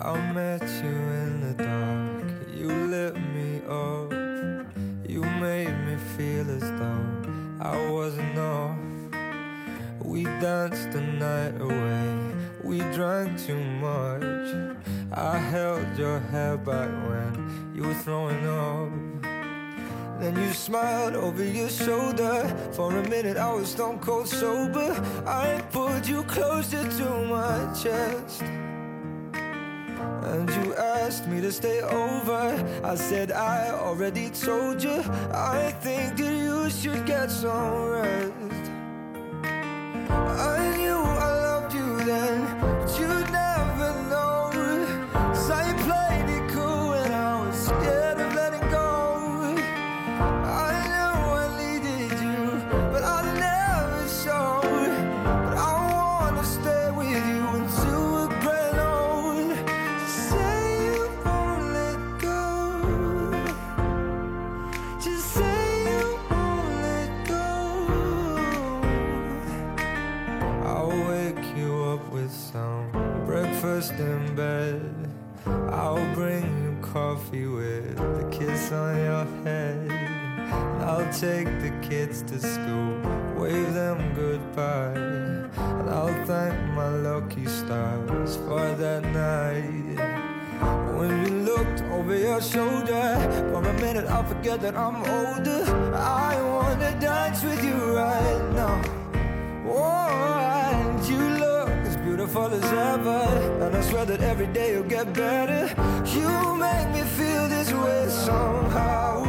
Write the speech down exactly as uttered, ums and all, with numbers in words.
I met you in the dark, you lit me up. You made me feel as though I wasn't off. We danced the night away, we drank too much. I held your hair back when you were throwing up. Then you smiled over your shoulder. For a minute I was stone cold sober. I pulled you closer to my chest, and you asked me to stay over. I said I already told you, I think that you should get some rest. I knew I loved you then, but you'd never know. 'Cause I played it cool and I was scared of letting go. I know I needed you, but I never showed. But I wanna stay with you until we're grown old. Say you won't let go. Just say you won't let go. I'll wake you up with some breakfast in bed. I'll bring you coffee with a kiss on your head. I'll take the kids to school, wave them goodbye. And I'll thank my lucky stars for that night. When you looked over your shoulder, for a minute I forget that I'm older. I wanna dance with you right now. Oh, and you look as beautiful as ever, and I swear that every day you'll get better. You make me feel this way somehow.